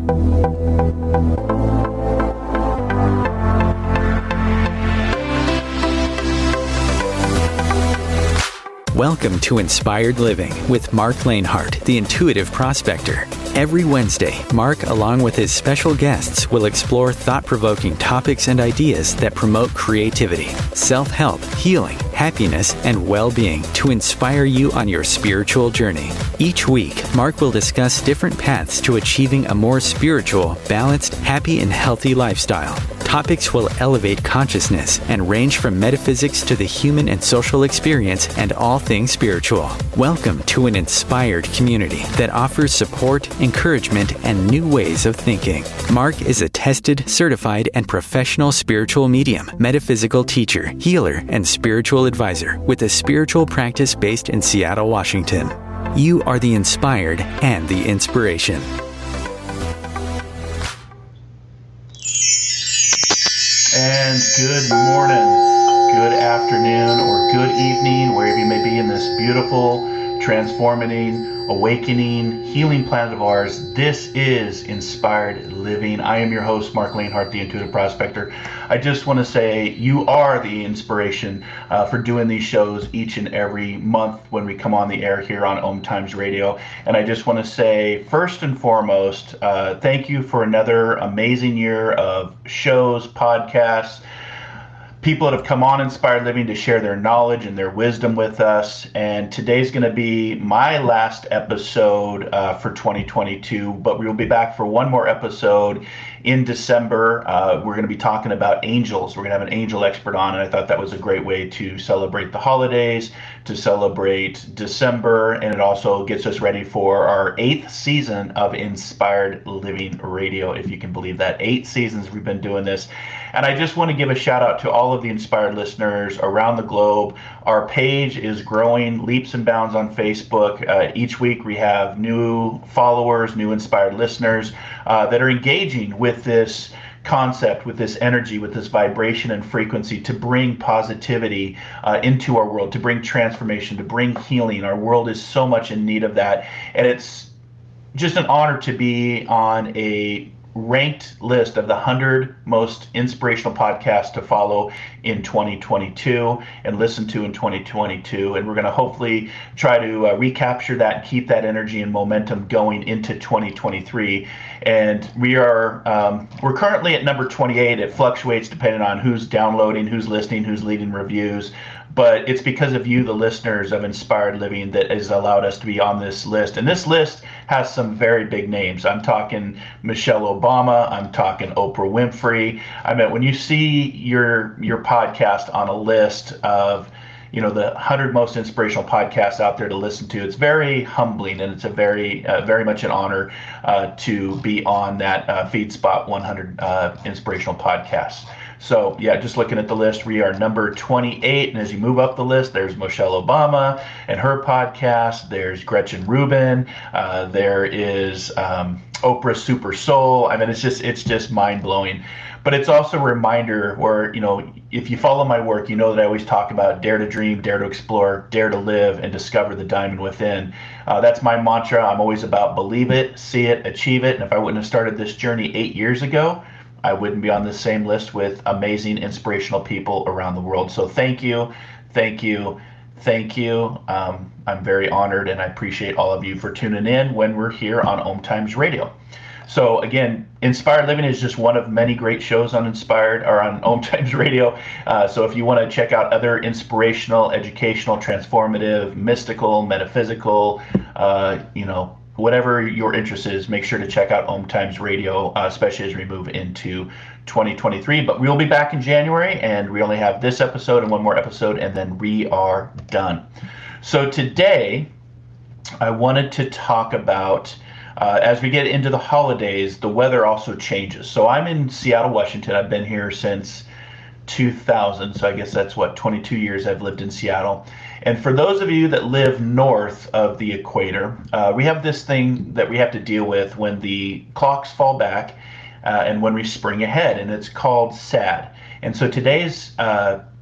Welcome to Inspired Living with Mark Lanehart, the Intuitive Prospector. Every Wednesday, Mark, along with his special guests, will explore thought-provoking topics and ideas that promote creativity, self-help, healing, happiness, and well-being to inspire you on your spiritual journey. Each week, Mark will discuss different paths to achieving a more spiritual, balanced, happy, and healthy lifestyle. Topics will elevate consciousness and range from metaphysics to the human and social experience and all things spiritual. Welcome to an inspired community that offers support, encouragement, and new ways of thinking. Mark is a tested, certified, and professional spiritual medium, metaphysical teacher, healer, and spiritual advisor with a spiritual practice based in Seattle, Washington. You are the inspired and the inspiration. And good morning, good afternoon, or good evening, wherever you may be in this beautiful, transforming, awakening, healing planet of ours. This is Inspired Living. I am your host, Mark Lanehart, the Intuitive Prospector. I just want to say you are the inspiration for doing these shows each and every month when we come on the air here on Om Times Radio. And I just want to say, first and foremost, thank you for another amazing year of shows, podcasts, people that have come on Inspired Living to share their knowledge and their wisdom with us. And today's going to be my last episode for 2022, but we will be back for one more episode in December. We're going to be talking about angels. We're going to have an angel expert on, and I thought that was a great way to celebrate the holidays, to celebrate December, and it also gets us ready for our 8th season of Inspired Living Radio, if you can believe that. 8 seasons we've been doing this. And I just want to give a shout out to all of the inspired listeners around the globe. Our page is growing leaps and bounds on Facebook. Each week we have new followers, new inspired listeners that are engaging with this concept, with this energy, with this vibration and frequency to bring positivity into our world, to bring transformation, to bring healing. Our world is so much in need of that. And it's just an honor to be on a ranked list of the 100 most inspirational podcasts to follow in 2022 and listen to in 2022. And we're going to hopefully try to recapture that and keep that energy and momentum going into 2023. And we're currently at number 28. It fluctuates depending on who's downloading, who's listening, who's leaving reviews. But it's because of you, the listeners of Inspired Living, that has allowed us to be on this list. And this list has some very big names. I'm talking Michelle Obama. I'm talking Oprah Winfrey. I mean, when you see your podcast on a list of, the 100 most inspirational podcasts out there to listen to, it's very humbling, and it's a very much an honor to be on that FeedSpot 100 inspirational podcasts. So yeah, just looking at the list, we are number 28. And as you move up the list, there's Michelle Obama and her podcast. There's Gretchen Rubin. There is Oprah Super Soul. I mean, it's just mind blowing. But it's also a reminder where, if you follow my work, you know that I always talk about dare to dream, dare to explore, dare to live, and discover the diamond within. That's my mantra. I'm always about believe it, see it, achieve it. And if I wouldn't have started this journey 8 years ago, I wouldn't be on the same list with amazing, inspirational people around the world. So thank you, thank you, thank you. I'm very honored, and I appreciate all of you for tuning in when we're here on Om Times Radio. So again, Inspired Living is just one of many great shows on Om Times Radio. So if you want to check out other inspirational, educational, transformative, mystical, metaphysical, whatever your interest is, make sure to check out Om Times Radio, especially as we move into 2023. But we'll be back in January, and we only have this episode and one more episode, and then we are done. So today, I wanted to talk about, as we get into the holidays, the weather also changes. So I'm in Seattle, Washington. I've been here since 2000, so I guess that's 22 years I've lived in Seattle. And for those of you that live north of the equator, we have this thing that we have to deal with when the clocks fall back and when we spring ahead, and it's called SAD. And so today's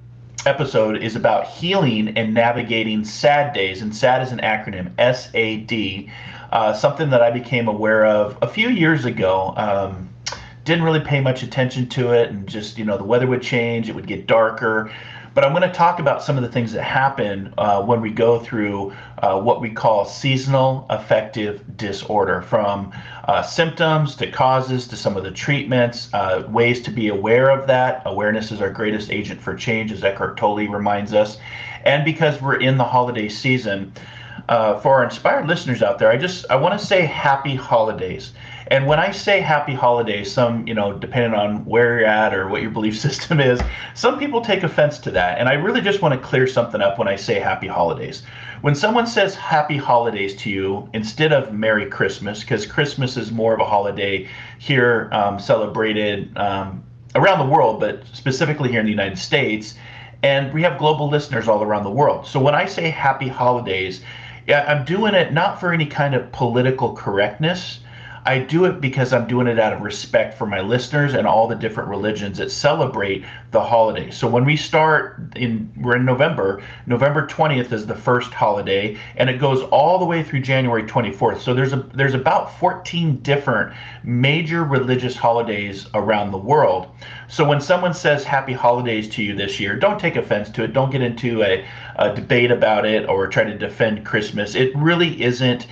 episode is about healing and navigating SAD days, and SAD is an acronym, SAD, something that I became aware of a few years ago. Didn't really pay much attention to it, and just, the weather would change, it would get darker. But I'm going to talk about some of the things that happen when we go through what we call seasonal affective disorder, from symptoms to causes to some of the treatments, ways to be aware of that. Awareness is our greatest agent for change, as Eckhart Tolle reminds us. And because we're in the holiday season, for our inspired listeners out there, I want to say happy holidays. And when I say happy holidays, some, depending on where you're at or what your belief system is, some people take offense to that. And I really just want to clear something up when I say happy holidays. When someone says happy holidays to you instead of Merry Christmas, because Christmas is more of a holiday here, celebrated around the world, but specifically here in the United States, and we have global listeners all around the world. So when I say happy holidays, I'm doing it not for any kind of political correctness. I do it because I'm doing it out of respect for my listeners and all the different religions that celebrate the holiday. So when we we're in November. November 20th is the first holiday, and it goes all the way through January 24th. So there's about 14 different major religious holidays around the world. So when someone says happy holidays to you this year, don't take offense to it. Don't get into a debate about it or try to defend Christmas. It really isn't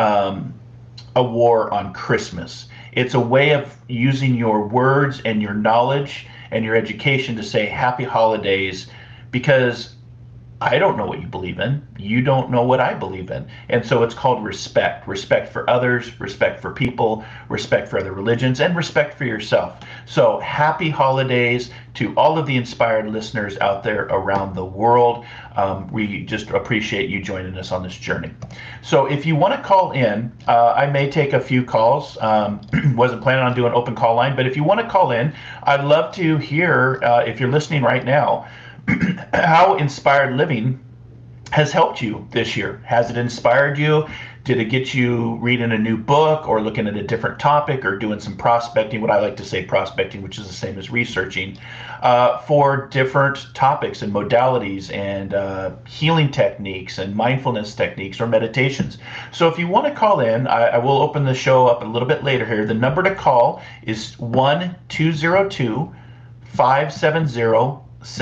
a war on Christmas. It's a way of using your words and your knowledge and your education to say happy holidays, because I don't know what you believe in. You don't know what I believe in. And so it's called respect. Respect for others, respect for people, respect for other religions, and respect for yourself. So happy holidays to all of the inspired listeners out there around the world. We just appreciate you joining us on this journey. So if you want to call in, I may take a few calls. Wasn't planning on doing open call line, but if you want to call in, I'd love to hear, if you're listening right now, how inspired living has helped you this year. Has it inspired you? Did it get you reading a new book or looking at a different topic or doing some prospecting, what I like to say prospecting, which is the same as researching, for different topics and modalities and healing techniques and mindfulness techniques or meditations. So if you want to call in, I will open the show up a little bit later here. The number to call is 1-202-570-7057.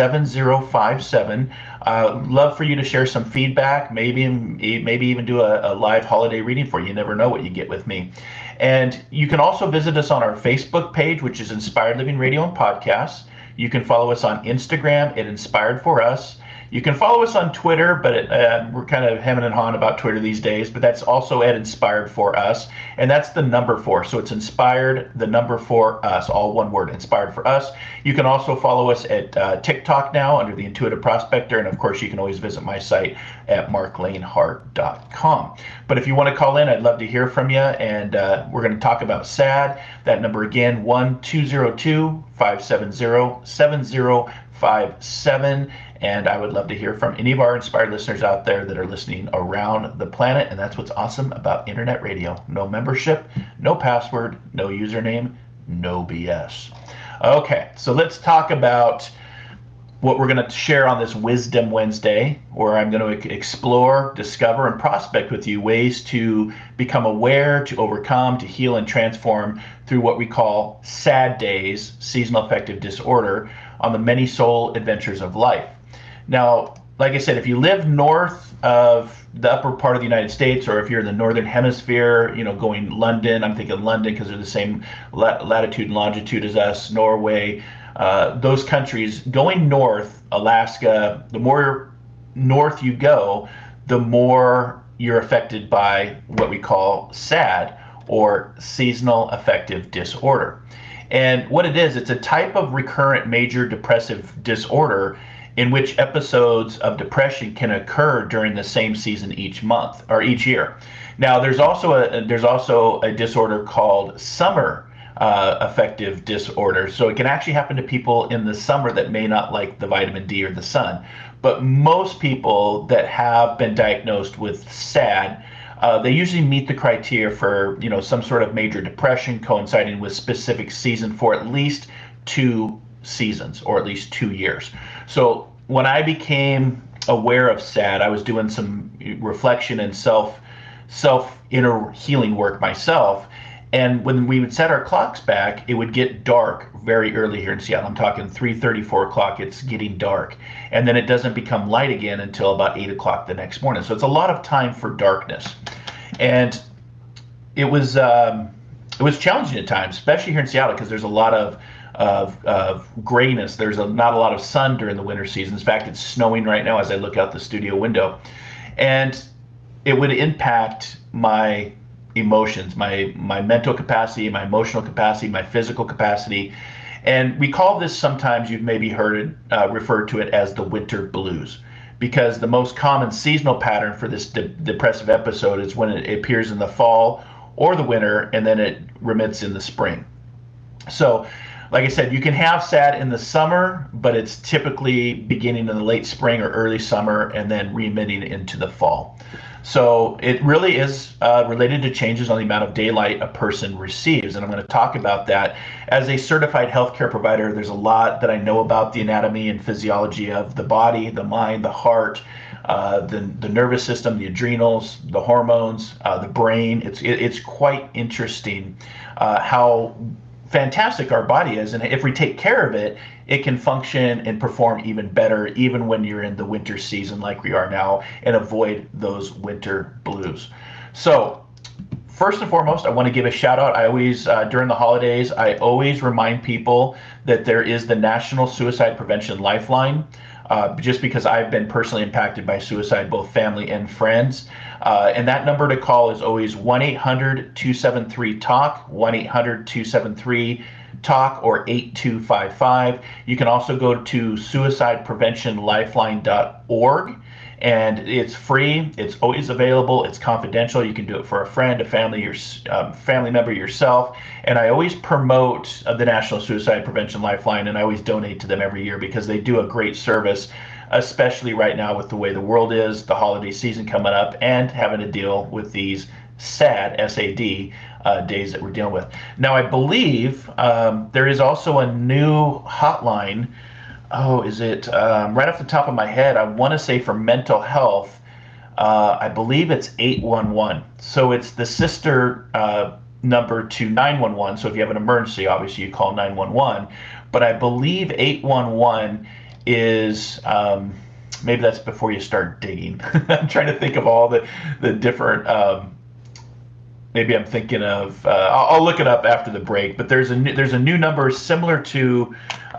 Love for you to share some feedback, maybe even do a live holiday reading for you. You never know what you get with me. And you can also visit us on our Facebook page, which is Inspired Living Radio and Podcasts. You can follow us on Instagram at Inspired For Us. You can follow us on Twitter, but we're kind of hemming and hawing about Twitter these days, but that's also at Inspired For Us, and that's the number 4. So it's Inspired, the number 4 Us, all one word, Inspired For Us. You can also follow us at TikTok now under the Intuitive Prospector, and of course you can always visit my site at marklaneHart.com. But if you want to call in, I'd love to hear from you, and we're going to talk about SAD. That number again, 1-202-570-7057. And I would love to hear from any of our inspired listeners out there that are listening around the planet. And that's what's awesome about internet radio. No membership, no password, no username, no BS. Okay, so let's talk about what we're going to share on this Wisdom Wednesday, where I'm going to explore, discover, and prospect with you ways to become aware, to overcome, to heal, and transform through what we call SAD days, seasonal affective disorder, on the many soul adventures of life. Now, like I said, if you live north of the upper part of the United States, or if you're in the northern hemisphere, going London, I'm thinking London because they're the same latitude and longitude as us, Norway, those countries, going north, Alaska, the more north you go, the more you're affected by what we call SAD, or seasonal affective disorder. And what it is, it's a type of recurrent major depressive disorder in which episodes of depression can occur during the same season each month or each year. Now, there's also a disorder called summer affective disorder. So it can actually happen to people in the summer that may not like the vitamin D or the sun. But most people that have been diagnosed with SAD, they usually meet the criteria for some sort of major depression coinciding with specific season for at least 2 seasons or at least 2 years. So when I became aware of SAD, I was doing some reflection and self inner healing work myself. And when we would set our clocks back, it would get dark very early here in Seattle. I'm talking 3:30, 4 o'clock, it's getting dark. And then it doesn't become light again until about 8 o'clock the next morning. So it's a lot of time for darkness. And it was challenging at times, especially here in Seattle, because there's a lot of grayness. There's not a lot of sun during the winter season. In fact, it's snowing right now as I look out the studio window. And it would impact my emotions, my mental capacity, my emotional capacity, my physical capacity. And we call this, sometimes you've maybe heard it referred to it as the winter blues, because the most common seasonal pattern for this depressive episode is when it appears in the fall or the winter, and then it remits in the spring. So, like I said, you can have SAD in the summer, but it's typically beginning in the late spring or early summer and then remitting into the fall. So it really is related to changes on the amount of daylight a person receives. And I'm going to talk about that. As a certified healthcare provider, there's a lot that I know about the anatomy and physiology of the body, the mind, the heart, the nervous system, the adrenals, the hormones, the brain. It's quite interesting how fantastic our body is, and if we take care of it, it can function and perform even better, even when you're in the winter season like we are now, and avoid those winter blues. So first and foremost, I want to give a shout out. I always, during the holidays, I always remind people that there is the National Suicide Prevention Lifeline. Just because I've been personally impacted by suicide, both family and friends. And that number to call is always 1-800-273-TALK, 1-800-273-TALK, or 8255. You can also go to suicidepreventionlifeline.org, and it's free. It's always available. It's confidential. You can do it for a friend, a family, your family member, yourself. And I always promote the National Suicide Prevention Lifeline, and I always donate to them every year because they do a great service, especially right now with the way the world is, the holiday season coming up, and having to deal with these SAD, S-A-D, days that we're dealing with. Now, I believe there is also a new hotline. Oh, is it right off the top of my head? I want to say for mental health, I believe it's 811. So it's the sister number to 911. So if you have an emergency, obviously you call 911. But I believe 811 is, maybe that's before you start digging. I'm trying to think of all the different, maybe I'm thinking of, I'll look it up after the break, but there's a new number similar to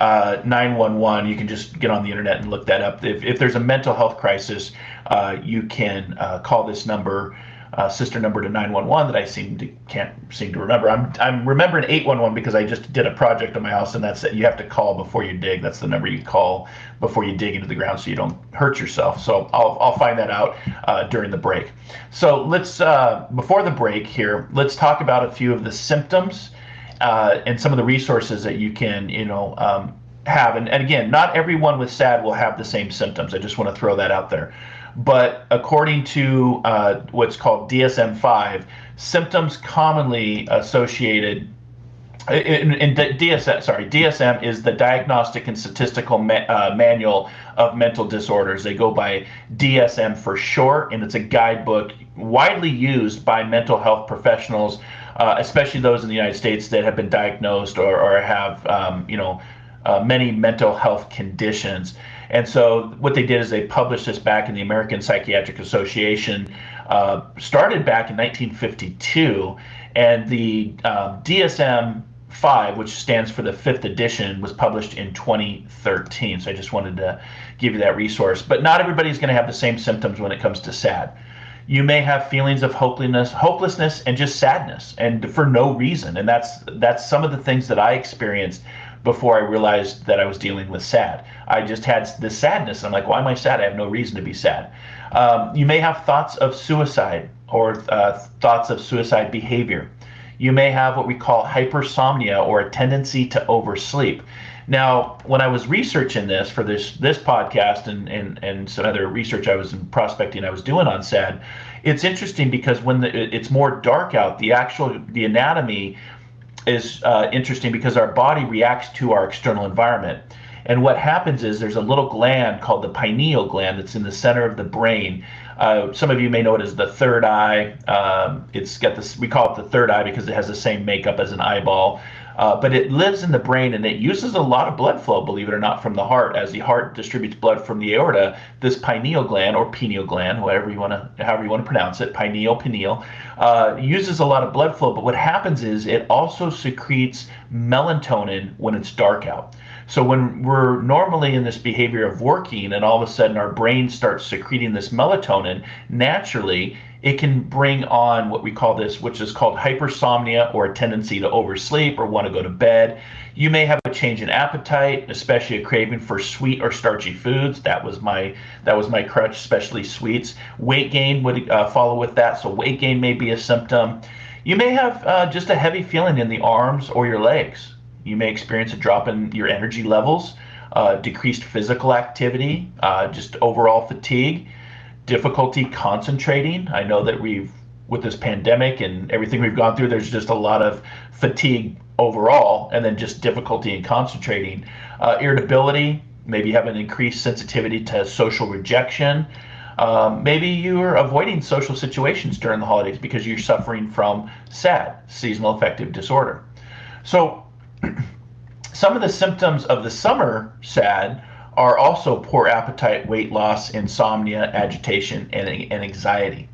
911. You can just get on the internet and look that up. If there's a mental health crisis, you can call this number, sister number to 911 that I can't seem to remember. I'm remembering 811 because I just did a project on my house, and that's it. You have to call before you dig. That's the number you call before you dig into the ground so you don't hurt yourself. So I'll find that out during the break. So let's before the break here, let's talk about a few of the symptoms and some of the resources that you can have. And again, not everyone with SAD will have the same symptoms. I just want to throw that out there. But according to what's called DSM-5, symptoms commonly associated in DSM is the Diagnostic and Statistical Manual of Mental Disorders. They go by DSM for short, and it's a guidebook widely used by mental health professionals, especially those in the United States that have been diagnosed or have many mental health conditions. And so what they did is they published this back in the American Psychiatric Association, started back in 1952, and the DSM-5, which stands for the 5th edition, was published in 2013. So I just wanted to give you that resource. But not everybody's going to have the same symptoms when it comes to SAD. You may have feelings of hopelessness, and just sadness, and for no reason. And that's some of the things that I experienced before I realized that I was dealing with SAD. I just had this sadness. I'm like, why am I sad? I have no reason to be sad. You may have thoughts of suicide or thoughts of suicide behavior. You may have what we call hypersomnia, or a tendency to oversleep. Now, when I was researching this for this podcast and some other research I was in prospecting I was doing on SAD, it's interesting because when it's more dark out, the anatomy is interesting because our body reacts to our external environment. And what happens is there's a little gland called the pineal gland that's in the center of the brain. Some of you may know it as the third eye. It's got this, we call it the third eye because it has the same makeup as an eyeball. But it lives in the brain and it uses a lot of blood flow, believe it or not, from the heart. As the heart distributes blood from the aorta, this pineal gland or pineal gland, however you want to pronounce it, pineal, uses a lot of blood flow. But what happens is it also secretes melatonin when it's dark out. So when we're normally in this behavior of working and all of a sudden our brain starts secreting this melatonin, naturally it can bring on what we call this, which is called hypersomnia, or a tendency to oversleep or want to go to bed. You may have a change in appetite, especially a craving for sweet or starchy foods. That was my crutch, especially sweets. Weight gain would follow with that, so weight gain may be a symptom. You may have just a heavy feeling in the arms or your legs. You may experience a drop in your energy levels, decreased physical activity, just overall fatigue, difficulty concentrating. I know that with this pandemic and everything we've gone through, there's just a lot of fatigue overall, and then just difficulty in concentrating. Irritability, maybe you have an increased sensitivity to social rejection. Maybe you're avoiding social situations during the holidays because you're suffering from SAD, seasonal affective disorder. So some of the symptoms of the summer SAD are also poor appetite, weight loss, insomnia, agitation, and anxiety.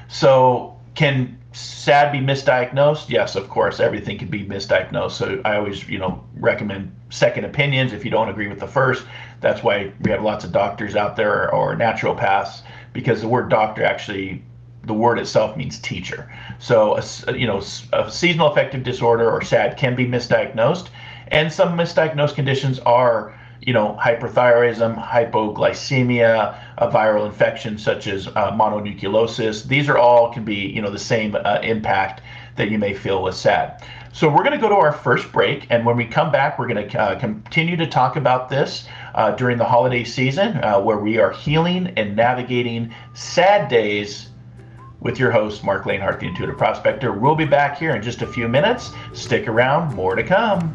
So can SAD be misdiagnosed? Yes, of course, everything can be misdiagnosed. So I always, recommend second opinions if you don't agree with the first. That's why we have lots of doctors out there or naturopaths, because the word doctor actually, the word itself means teacher. So, a seasonal affective disorder or SAD can be misdiagnosed, and some misdiagnosed conditions are hyperthyroidism, hypoglycemia, a viral infection such as mononucleosis. These are all can be, the same impact that you may feel with SAD. So we're going to go to our first break, and when we come back, we're going to continue to talk about this during the holiday season, where we are healing and navigating SAD days with your host, Mark Lanehart, the Intuitive Prospector. We'll be back here in just a few minutes. Stick around, more to come.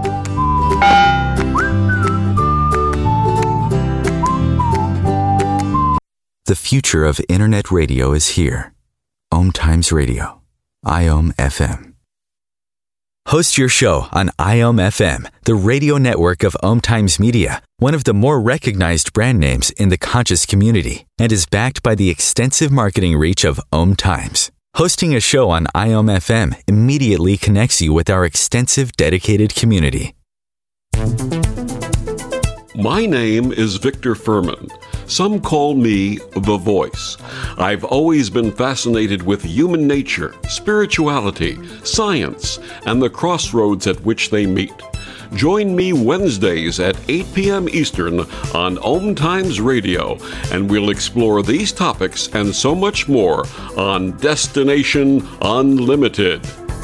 The future of Internet radio is here. Om Times Radio. IOM FM. Host your show on IOM FM, the radio network of Om Times Media, one of the more recognized brand names in the conscious community, and is backed by the extensive marketing reach of Om Times. Hosting a show on IOM FM immediately connects you with our extensive dedicated community. My name is Victor Furman. Some call me The Voice. I've always been fascinated with human nature, spirituality, science, and the crossroads at which they meet. Join me Wednesdays at 8 p.m. Eastern on Om Times Radio, and we'll explore these topics and so much more on Destination Unlimited.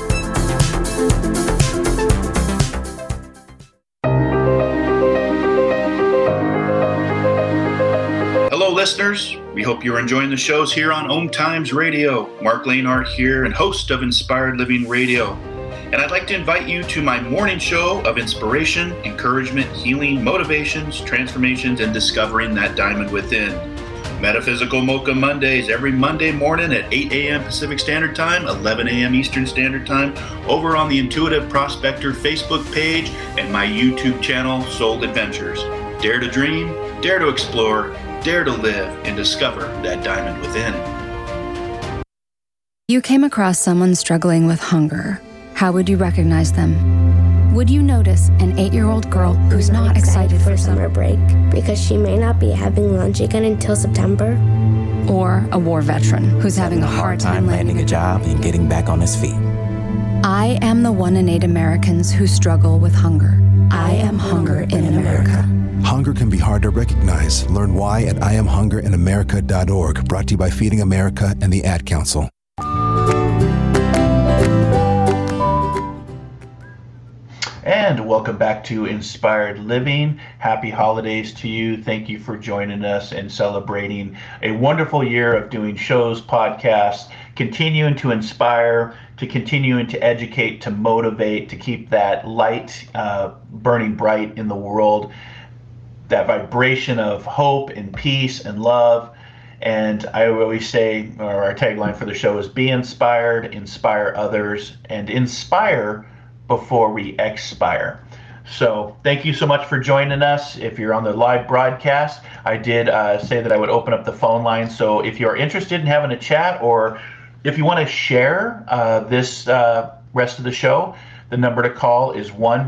Listeners, we hope you're enjoying the shows here on Om Times Radio. Mark Lanehart here, and host of Inspired Living Radio. And I'd like to invite you to my morning show of inspiration, encouragement, healing, motivations, transformations, and discovering that diamond within. Metaphysical Mocha Mondays every Monday morning at 8 a.m. Pacific Standard Time, 11 a.m. Eastern Standard Time, over on the Intuitive Prospector Facebook page and my YouTube channel, Soul Adventures. Dare to dream, dare to explore, dare to live, and discover that diamond within. You came across someone struggling with hunger. How would you recognize them? Would you notice an 8-year-old girl who's not excited for summer break because she may not be having lunch again until September? Or a war veteran who's having a hard time landing a job and getting back on his feet? I am the 1 in 8 Americans who struggle with hunger. I am hunger in America. Hunger can be hard to recognize. Learn why at IamHungerInAmerica.org. Brought to you by Feeding America and the Ad Council. And welcome back to Inspired Living. Happy holidays to you. Thank you for joining us and celebrating a wonderful year of doing shows, podcasts, continuing to inspire, to continuing to educate, to motivate, to keep that light burning bright in the world. that vibration of hope and peace and love. And I always say, or our tagline for the show is be inspired, inspire others, and inspire before we expire. So thank you so much for joining us. If you're on the live broadcast, I did say that I would open up the phone line. So if you're interested in having a chat, or if you want to share this rest of the show, the number to call is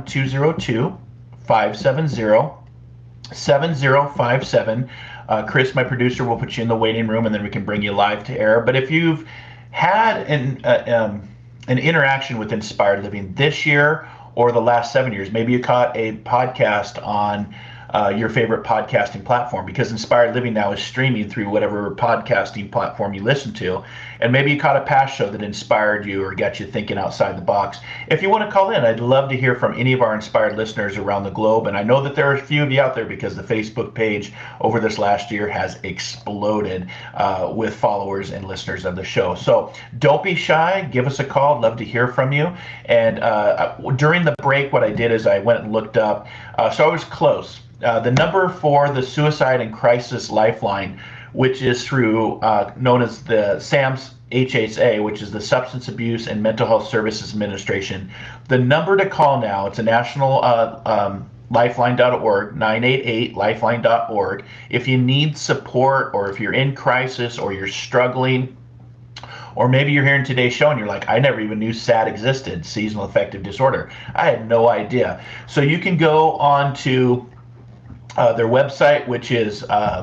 1-202-570-7057. Chris, my producer, will put you in the waiting room, and then we can bring you live to air. But if you've had an interaction with Inspired Living this year or the last 7 years, maybe you caught a podcast on your favorite podcasting platform, because Inspired Living now is streaming through whatever podcasting platform you listen to. And maybe you caught a past show that inspired you or got you thinking outside the box. If you want to call in, I'd love to hear from any of our inspired listeners around the globe. And I know that there are a few of you out there, because the Facebook page over this last year has exploded with followers and listeners of the show. So don't be shy. Give us a call. I'd love to hear from you. And during the break, what I did is I went and looked up. So I was close. The number for the Suicide and Crisis Lifeline, which is through known as the SAMS HSA, which is the Substance Abuse and Mental Health Services Administration. The number to call now, it's a national lifeline.org, 988lifeline.org. If you need support, or if you're in crisis, or you're struggling, or maybe you're hearing today's show and you're like, I never even knew SAD existed, seasonal affective disorder. I had no idea. So you can go on to their website, which is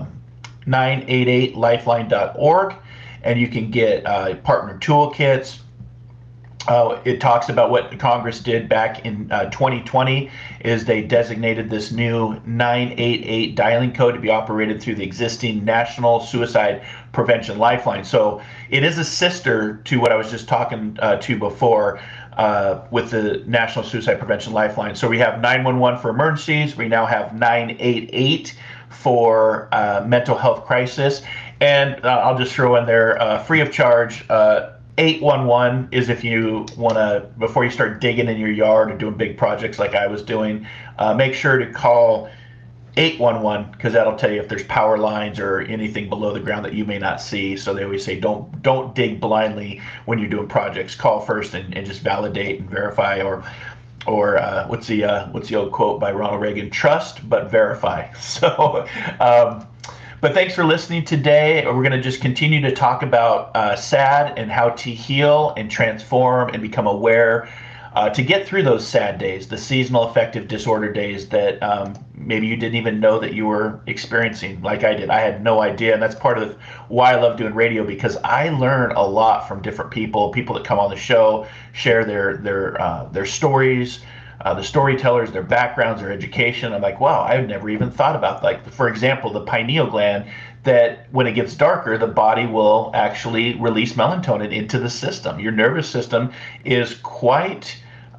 988lifeline.org, and you can get partner toolkits. It talks about what Congress did back in 2020 is they designated this new 988 dialing code to be operated through the existing National Suicide Prevention Lifeline. So it is a sister to what I was just talking to before with the National Suicide Prevention Lifeline. So we have 911 for emergencies. We now have 988 for mental health crisis. And I'll just throw in there free of charge. 811 is if you want to, before you start digging in your yard or doing big projects like I was doing, make sure to call 811, because that'll tell you if there's power lines or anything below the ground that you may not see. So they always say don't dig blindly when you're doing projects. Call first and just validate and verify, or what's the old quote by Ronald Reagan? Trust but verify. So but thanks for listening today. We're going to just continue to talk about SAD and how to heal and transform and become aware to get through those sad days, the seasonal affective disorder days that maybe you didn't even know that you were experiencing, like I did. I had no idea, and that's part of why I love doing radio, because I learn a lot from different people that come on the show, share their stories, the storytellers, their backgrounds, their education. I'm like, wow, I've never even thought about, like, for example, the pineal gland, that when it gets darker, the body will actually release melatonin into the system. Your nervous system is quite,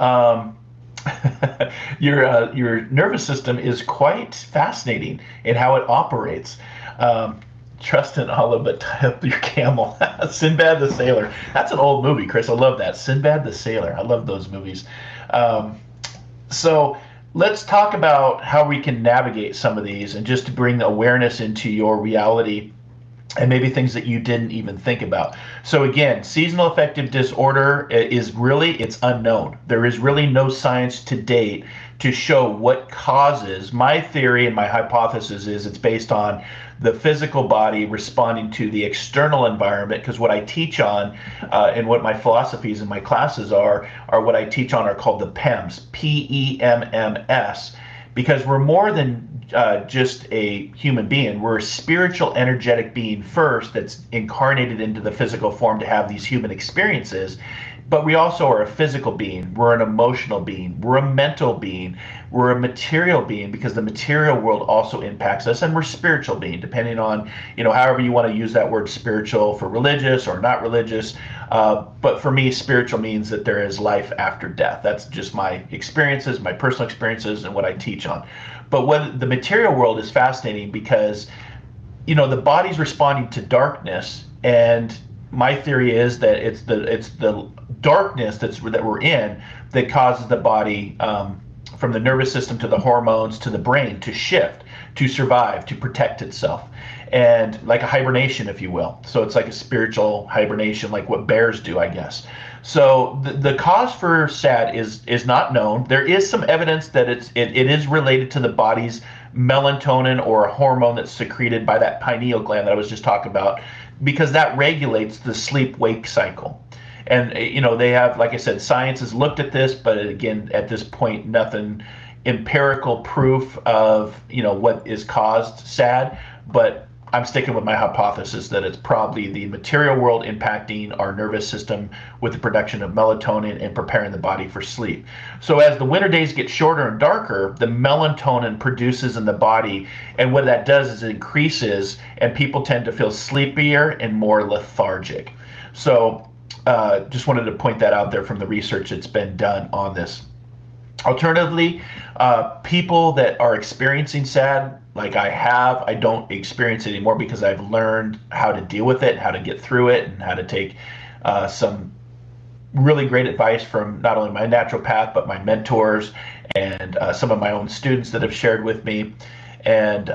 your nervous system is quite fascinating in how it operates. Trust in Allah, but tie up your camel. Sinbad the Sailor. That's an old movie, Chris. I love that. Sinbad the Sailor. I love those movies. So let's talk about how we can navigate some of these, and just to bring the awareness into your reality and maybe things that you didn't even think about. So again, seasonal affective disorder is really, it's unknown. There is really no science to date to show what causes. My theory and my hypothesis is it's based on the physical body responding to the external environment, because what I teach on and what my philosophies in my classes are what I teach on are called the PEMS, PEMMS, because we're more than just a human being. We're a spiritual, energetic being first that's incarnated into the physical form to have these human experiences. But we also are a physical being. We're an emotional being. We're a mental being. We're a material being, because the material world also impacts us. And we're a spiritual being, depending on, however you want to use that word spiritual, for religious or not religious. But for me, spiritual means that there is life after death. That's just my experiences, my personal experiences, and what I teach on. But what the material world is fascinating, because, the body's responding to darkness, and my theory is that it's the darkness that we're in that causes the body from the nervous system to the hormones to the brain to shift, to survive, to protect itself. And like a hibernation, if you will. So it's like a spiritual hibernation, like what bears do, I guess. So the cause for SAD is not known. There is some evidence that it is related to the body's melatonin, or a hormone that's secreted by that pineal gland that I was just talking about, because that regulates the sleep-wake cycle. And, they have, like I said, science has looked at this, but again, at this point, nothing empirical proof of, what is caused SAD. But I'm sticking with my hypothesis that it's probably the material world impacting our nervous system with the production of melatonin and preparing the body for sleep. So as the winter days get shorter and darker, the melatonin produces in the body, and what that does is it increases, and people tend to feel sleepier and more lethargic. So just wanted to point that out there from the research that's been done on this. Alternatively, people that are experiencing SAD, like I don't experience it anymore because I've learned how to deal with it, how to get through it, and how to take some really great advice from not only my naturopath, but my mentors and some of my own students that have shared with me. And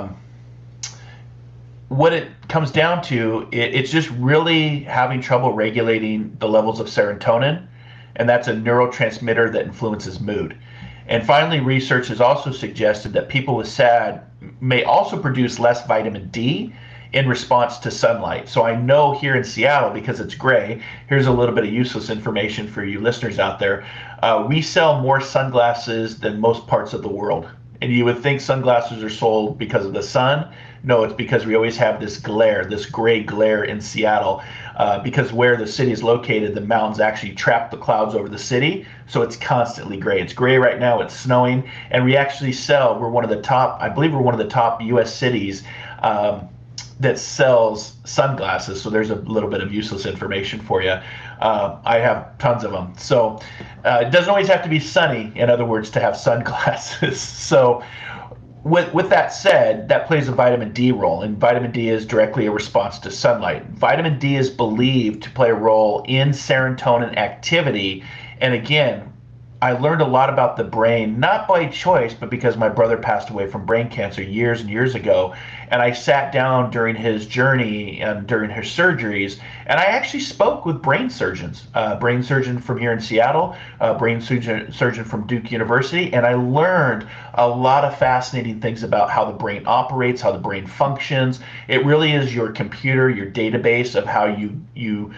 what it comes down to, it's just really having trouble regulating the levels of serotonin, and that's a neurotransmitter that influences mood. And finally, research has also suggested that people with SAD may also produce less vitamin D in response to sunlight. So I know here in Seattle, because it's gray, here's a little bit of useless information for you listeners out there. We sell more sunglasses than most parts of the world. And you would think sunglasses are sold because of the sun. No, it's because we always have this glare, this gray glare in Seattle, because where the city is located, the mountains actually trap the clouds over the city, so it's constantly gray. It's gray right now, it's snowing, and we actually we're one of the top U.S. cities that sells sunglasses, so there's a little bit of useless information for you. I have tons of them. So it doesn't always have to be sunny, in other words, to have sunglasses. So with that said, that plays a vitamin D role, and vitamin D is directly a response to sunlight. Vitamin D is believed to play a role in serotonin activity. And again, I learned a lot about the brain, not by choice, but because my brother passed away from brain cancer years and years ago. And I sat down during his journey and during his surgeries, and I actually spoke with brain surgeons, brain surgeon from here in Seattle, brain surgeon from Duke University, and I learned a lot of fascinating things about how the brain operates, how the brain functions. It really is your computer, your database of how you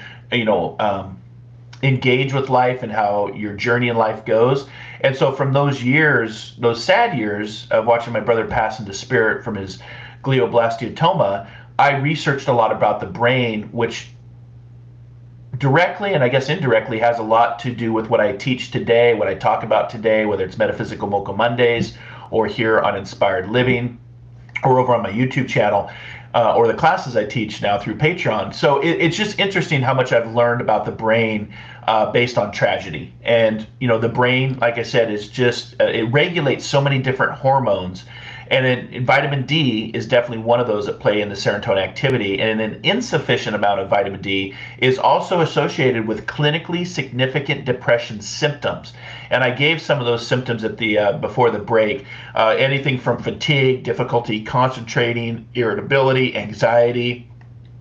engage with life and how your journey in life goes. And so from those years, those sad years of watching my brother pass into spirit from his glioblastoma, I researched a lot about the brain, which directly and I guess indirectly has a lot to do with what I teach today, what I talk about today, whether it's Metaphysical Mocha Mondays or here on Inspired Living or over on my YouTube channel. Or the classes I teach now through Patreon. So it's just interesting how much I've learned about the brain based on tragedy. And, the brain, like I said, is just, it regulates so many different hormones. And vitamin D is definitely one of those that play in the serotonin activity. And an insufficient amount of vitamin D is also associated with clinically significant depression symptoms. And I gave some of those symptoms at the before the break. Anything from fatigue, difficulty concentrating, irritability, anxiety,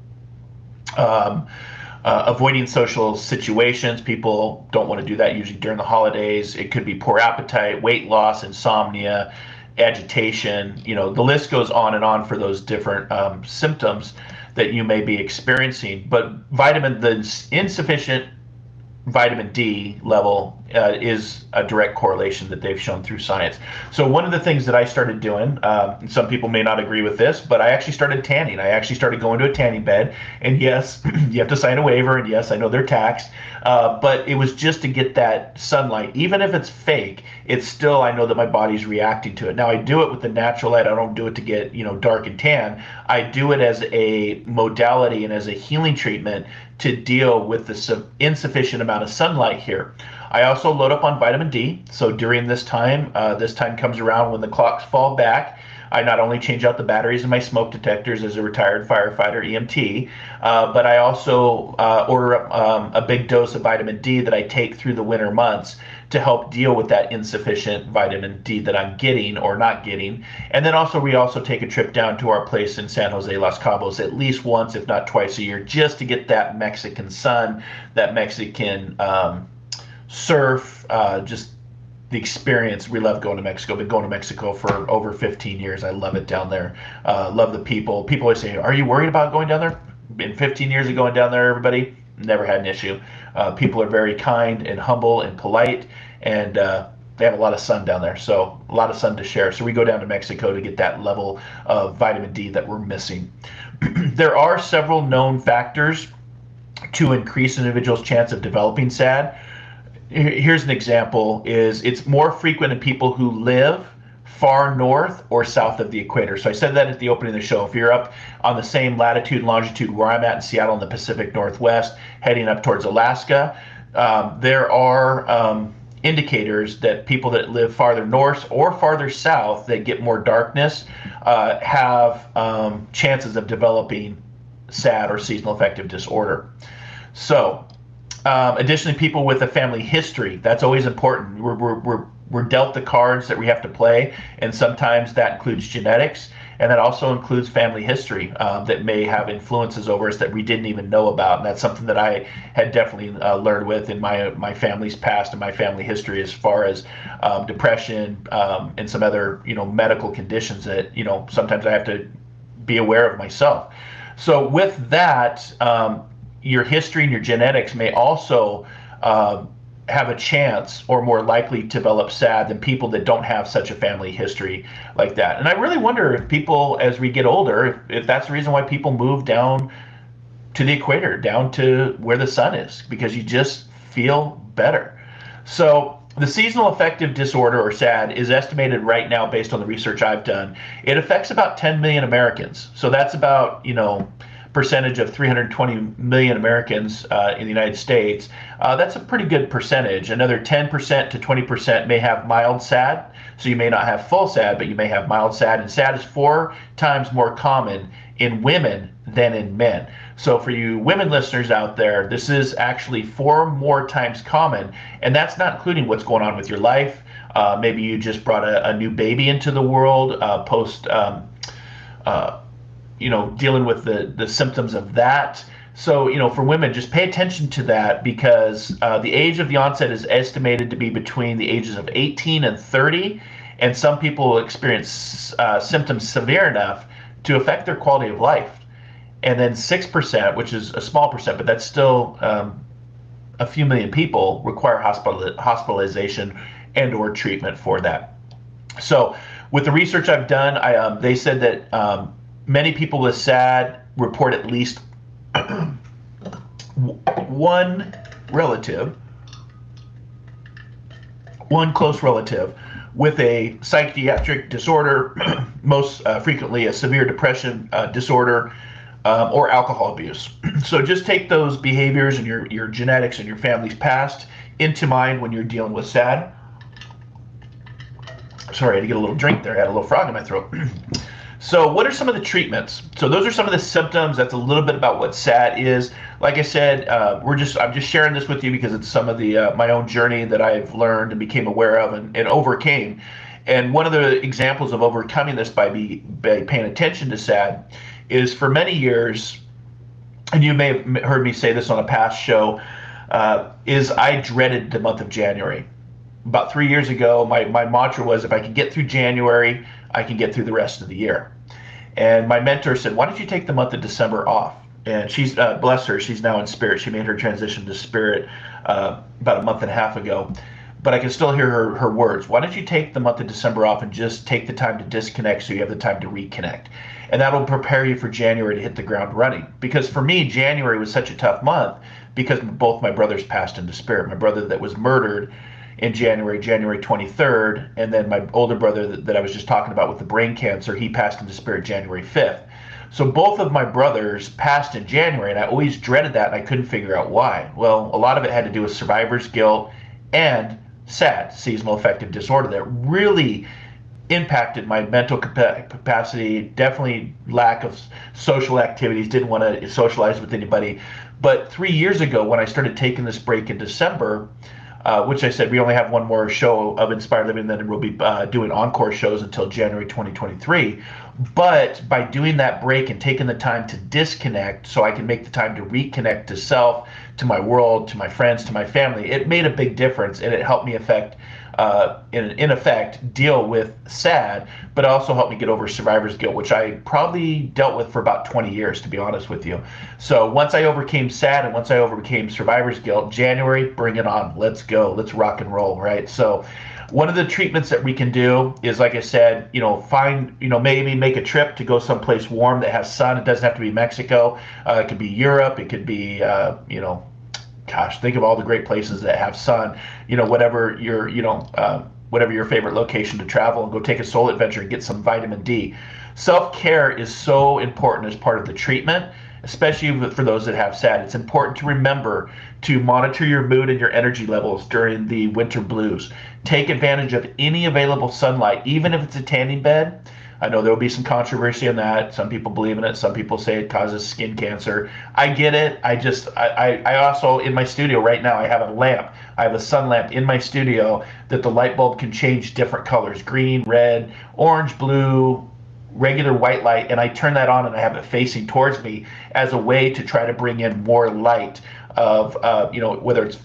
avoiding social situations. People don't want to do that usually during the holidays. It could be poor appetite, weight loss, insomnia, agitation. The list goes on and on for those different symptoms that you may be experiencing. But the insufficient vitamin D level is a direct correlation that they've shown through science. So one of the things that I started doing, and some people may not agree with this, but I actually started tanning. I actually started going to a tanning bed. And yes, you have to sign a waiver. And yes, I know they're taxed. But it was just to get that sunlight. Even if it's fake, it's still, I know that my body's reacting to it. Now, I do it with the natural light. I don't do it to get, dark and tan. I do it as a modality and as a healing treatment to deal with the insufficient amount of sunlight here. I also load up on vitamin D. So during this time comes around when the clocks fall back. I not only change out the batteries in my smoke detectors as a retired firefighter EMT, but I also order a big dose of vitamin D that I take through the winter months to help deal with that insufficient vitamin D that I'm getting or not getting. And then also we also take a trip down to our place in San Jose, Los Cabos, at least once, if not twice a year, just to get that Mexican sun, that Mexican surf, just the experience. We love going to Mexico. Been going to Mexico for over 15 years. I love it down there. Love the people. People always say, are you worried about going down there? Been 15 years of going down there, everybody. Never had an issue. People are very kind and humble and polite, and they have a lot of sun down there, so a lot of sun to share. So we go down to Mexico to get that level of vitamin D that we're missing. There are several known factors to increase an individual's chance of developing SAD. Here's an example: is it's more frequent in people who live far north or south of the equator. So I said that at the opening of the show. If you're up on the same latitude and longitude where I'm at in Seattle in the Pacific Northwest, heading up towards Alaska, there are indicators that people that live farther north or farther south that get more darkness have chances of developing SAD or seasonal affective disorder. So additionally, people with a family history, that's always important. We're dealt the cards that we have to play, and sometimes that includes genetics, and that also includes family history that may have influences over us that we didn't even know about. And that's something that I had definitely learned with in my family's past and my family history, as far as depression and some other medical conditions that sometimes I have to be aware of myself. So with that, your history and your genetics may also have a chance or more likely to develop SAD than people that don't have such a family history like that. And I really wonder if people, as we get older, if that's the reason why people move down to the equator, down to where the sun is, because you just feel better. So the seasonal affective disorder, or SAD, is estimated right now, based on the research I've done, it affects about 10 million Americans. So that's about, percentage of 320 million Americans in the United States. That's a pretty good percentage. Another 10% to 20% may have mild SAD. So you may not have full SAD, but you may have mild SAD. And SAD is 4 times more common in women than in men. So for you women listeners out there, this is actually 4 more times common. And that's not including what's going on with your life. Maybe you just brought a new baby into the world post dealing with the symptoms of that. So, for women, just pay attention to that, because the age of the onset is estimated to be between the ages of 18 and 30. And some people will experience symptoms severe enough to affect their quality of life. And then 6%, which is a small percent, but that's still a few million people, require hospitalization and or treatment for that. So with the research I've done, they said that many people with SAD report at least one close relative with a psychiatric disorder, most frequently a severe depression disorder, or alcohol abuse. So just take those behaviors and your genetics and your family's past into mind when you're dealing with SAD. Sorry, I had to get a little drink there. I had a little frog in my throat. So what are some of the treatments? So those are some of the symptoms. That's a little bit about what SAD is. Like I said, I'm just sharing this with you because it's some of the my own journey that I've learned and became aware of and overcame. And one of the examples of overcoming this by paying attention to SAD is, for many years, and you may have heard me say this on a past show, is I dreaded the month of January. About 3 years ago, my mantra was, if I can get through January, I can get through the rest of the year. And my mentor said, why don't you take the month of December off? And she's, bless her, she's now in spirit. She made her transition to spirit about a month and a half ago. But I can still hear her words. Why don't you take the month of December off and just take the time to disconnect so you have the time to reconnect? And that'll prepare you for January to hit the ground running. Because for me, January was such a tough month because both my brothers passed into spirit. My brother that was murdered in January 23rd, and then my older brother that I was just talking about with the brain cancer, he passed into spirit January 5th. So both of my brothers passed in January, and I always dreaded that, and I couldn't figure out why. Well, a lot of it had to do with survivor's guilt and SAD, seasonal affective disorder, that really impacted my mental capacity, definitely lack of social activities, didn't want to socialize with anybody. But 3 years ago, when I started taking this break in December, which I said we only have one more show of Inspired Living, then we'll be doing encore shows until January 2023. But by doing that break and taking the time to disconnect so I can make the time to reconnect to self, to my world, to my friends, to my family, it made a big difference, and it helped me in effect deal with SAD, but also helped me get over survivor's guilt, which I probably dealt with for about 20 years, to be honest with you. So once I overcame SAD and once I overcame survivor's guilt, January, bring it on. Let's go. Let's rock and roll, right? So one of the treatments that we can do is, like I said, maybe make a trip to go someplace warm that has sun. It doesn't have to be Mexico. It could be Europe. It could be, think of all the great places that have sun. Whatever your favorite location to travel, and go take a soul adventure and get some vitamin D. Self-care is so important as part of the treatment, especially for those that have SAD. It's important to remember to monitor your mood and your energy levels during the winter blues. Take advantage of any available sunlight, even if it's a tanning bed. I know there will be some controversy on that. Some people believe in it. Some people say it causes skin cancer. I get it. I also, in my studio right now, I have a lamp. I have a sun lamp in my studio that the light bulb can change different colors: green, red, orange, blue, regular white light. And I turn that on and I have it facing towards me as a way to try to bring in more light of, whether it's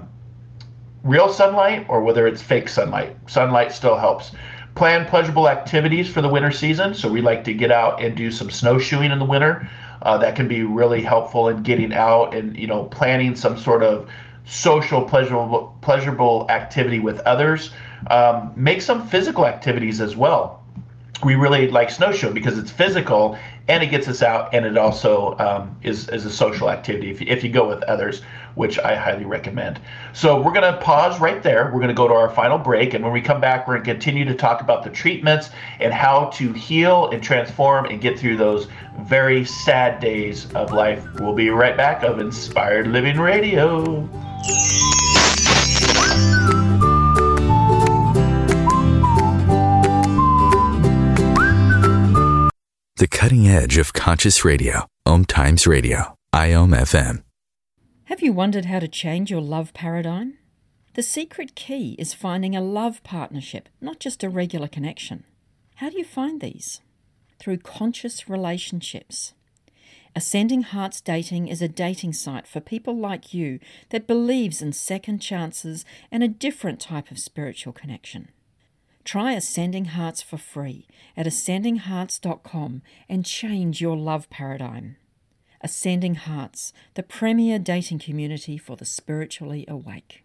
real sunlight or whether it's fake sunlight. Sunlight still helps. Plan pleasurable activities for the winter season. So we like to get out and do some snowshoeing in the winter. That can be really helpful in getting out and, planning some sort of social pleasurable activity with others. Make some physical activities as well. We really like snowshoeing because it's physical and it gets us out, and it also is a social activity if you go with others, which I highly recommend. So we're going to pause right there. We're going to go to our final break, and when we come back, we're going to continue to talk about the treatments and how to heal and transform and get through those very sad days of life. We'll be right back of Inspired Living Radio. The cutting edge of conscious radio. Om Times Radio. IOM FM. Have you wondered how to change your love paradigm? The secret key is finding a love partnership, not just a regular connection. How do you find these? Through conscious relationships. Ascending Hearts Dating is a dating site for people like you that believes in second chances and a different type of spiritual connection. Try Ascending Hearts for free at ascendinghearts.com and change your love paradigm. Ascending Hearts, the premier dating community for the spiritually awake.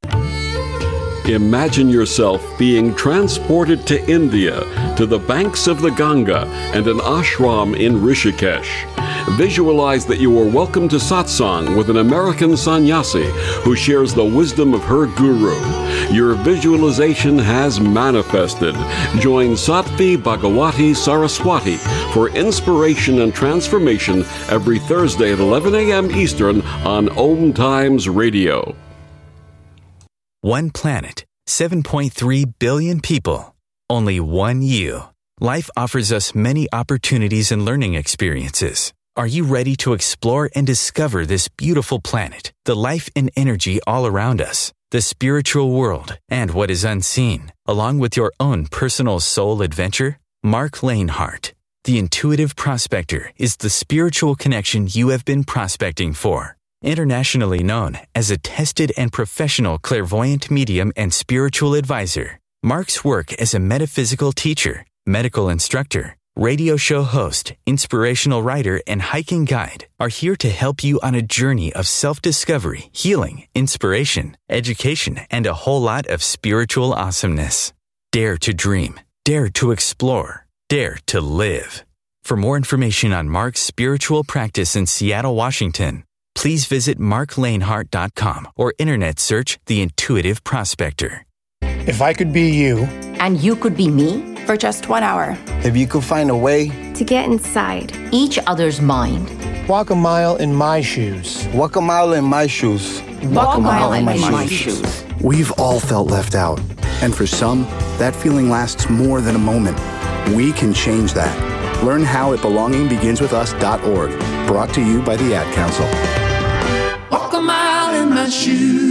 Imagine yourself being transported to India, to the banks of the Ganga and an ashram in Rishikesh. Visualize that you are welcome to satsang with an American sannyasi who shares the wisdom of her guru. Your visualization has manifested. Join Sattvi Bhagawati Saraswati for inspiration and transformation every Thursday at 11 a.m. Eastern on Om Times Radio. One planet, 7.3 billion people, only one you. Life offers us many opportunities and learning experiences. Are you ready to explore and discover this beautiful planet, the life and energy all around us, the spiritual world, and what is unseen, along with your own personal soul adventure? Mark Lanehart, the Intuitive Prospector, is the spiritual connection you have been prospecting for. Internationally known as a tested and professional clairvoyant medium and spiritual advisor, Mark's work as a metaphysical teacher, medical instructor, radio show host, inspirational writer, and hiking guide are here to help you on a journey of self-discovery, healing, inspiration, education, and a whole lot of spiritual awesomeness. Dare to dream. Dare to explore. Dare to live. For more information on Mark's spiritual practice in Seattle, Washington, please visit marklanehart.com or internet search The Intuitive Prospector. If I could be you. And you could be me. For just 1 hour. If you could find a way. To get inside. Each other's mind. Walk a mile in my shoes. Walk a mile in my shoes. Walk a mile in my shoes. We've all felt left out. And for some, that feeling lasts more than a moment. We can change that. Learn how at belongingbeginswithus.org. Brought to you by the Ad Council. Walk a mile in my shoes.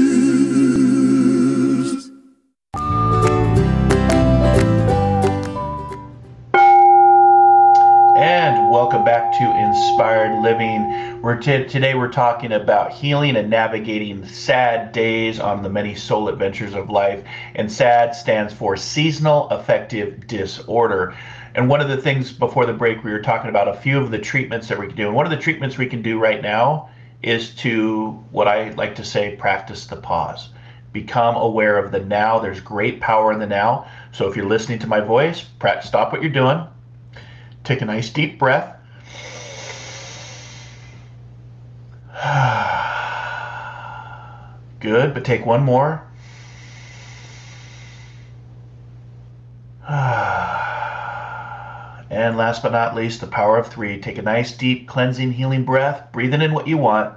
And welcome back to Inspired Living. Today we're talking about healing and navigating sad days on the many soul adventures of life. And SAD stands for Seasonal Affective Disorder. And one of the things before the break, we were talking about a few of the treatments that we can do. And one of the treatments we can do right now is to, what I like to say, practice the pause. Become aware of the now. There's great power in the now. So if you're listening to my voice, stop what you're doing. Take a nice deep breath. Good, but take one more. And last but not least, the power of 3. Take a nice, deep, cleansing, healing breath, breathing in what you want.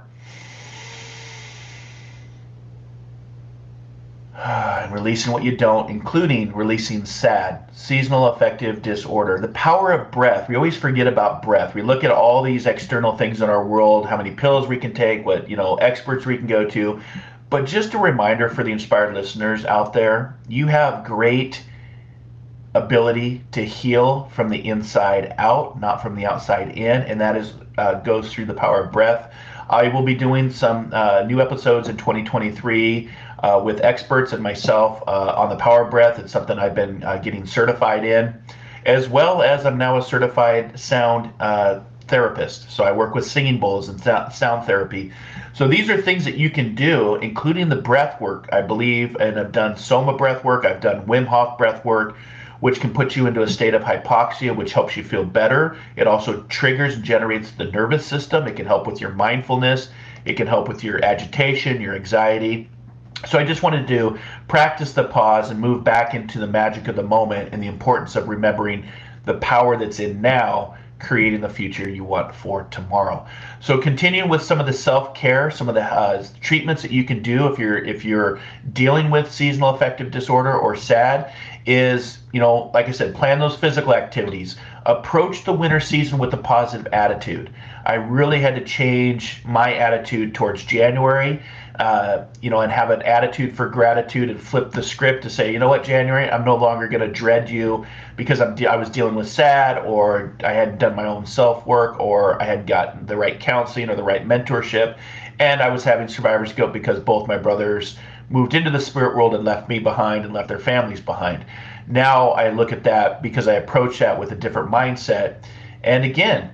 And releasing what you don't, including releasing SAD, Seasonal Affective Disorder. The power of breath. We always forget about breath. We look at all these external things in our world, how many pills we can take, what experts we can go to. But just a reminder for the inspired listeners out there, you have great ability to heal from the inside out, not from the outside in, and that is goes through the power of breath. I will be doing some new episodes in 2023 with experts and myself on the power of breath. It's something I've been getting certified in, as well as I'm now a certified sound therapist. So I work with singing bowls and sound therapy. So these are things that you can do, including the breath work, I believe, and I've done Soma breath work. I've done Wim Hof breath work, which can put you into a state of hypoxia, which helps you feel better. It also triggers and generates the nervous system. It can help with your mindfulness. It can help with your agitation, your anxiety. So I just wanted to practice the pause and move back into the magic of the moment and the importance of remembering the power that's in now, creating the future you want for tomorrow. So continuing with some of the self-care, some of the treatments that you can do if you're dealing with seasonal affective disorder or SAD is, like I said, plan those physical activities. Approach the winter season with a positive attitude. I really had to change my attitude towards January, and have an attitude for gratitude and flip the script to say, you know what, January, I'm no longer going to dread you because I was dealing with SAD, or I hadn't done my own self-work, or I hadn't gotten the right counseling or the right mentorship, and I was having survivor's guilt because both my brothers moved into the spirit world and left me behind and left their families behind. Now I look at that because I approach that with a different mindset. And again,